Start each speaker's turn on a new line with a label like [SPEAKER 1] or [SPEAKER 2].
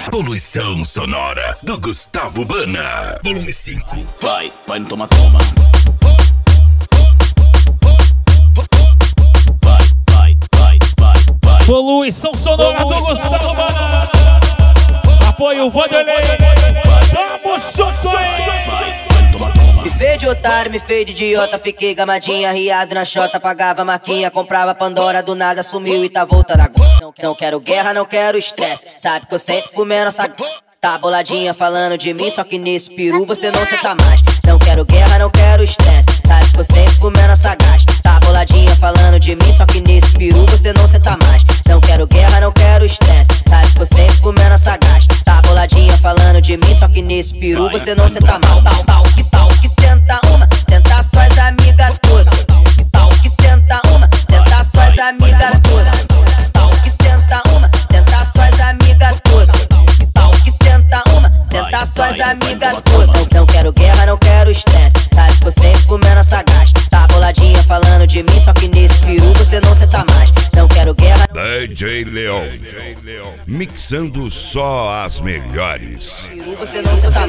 [SPEAKER 1] Poluição sonora do Gustavo Bana. Volume 5.
[SPEAKER 2] Vai no toma. Vai.
[SPEAKER 3] Poluição sonora do Gustavo Bana. Apoio Vanderlei. Tamo junto aí.
[SPEAKER 4] Me fez de otário, me fez de idiota. Fiquei gamadinha, riado na chota. Pagava marquinha, comprava Pandora. Do nada sumiu e tá voltando agora. Não quero guerra, não quero estresse. Sabe que eu sempre fumei nossa. Tá boladinha falando de mim, só que nesse peru você não senta mais. Não quero guerra, não quero estresse. Sabe que eu sempre fumei nossa gás. Tá boladinha falando de mim, só que nesse peru você não senta mais. Não quero guerra, não quero estresse. Sabe que eu sempre fumei nossa gás. Tá boladinha falando de mim, só que nesse peru você não senta mal. Tal que senta uma, senta suas amigas todas. Tal que senta uma, senta suas amigas todas. Tal que senta uma, senta suas amigas todas. Tal que senta uma, senta suas amigas todas. Não quero guerra, não quero estresse. Sabe que eu sempre fumei nossa gás. Tá boladinha falando de mim, só que nesse peru você não senta mais. Não quero guerra.
[SPEAKER 1] DJ Leon, mixando só as melhores.
[SPEAKER 4] Você não senta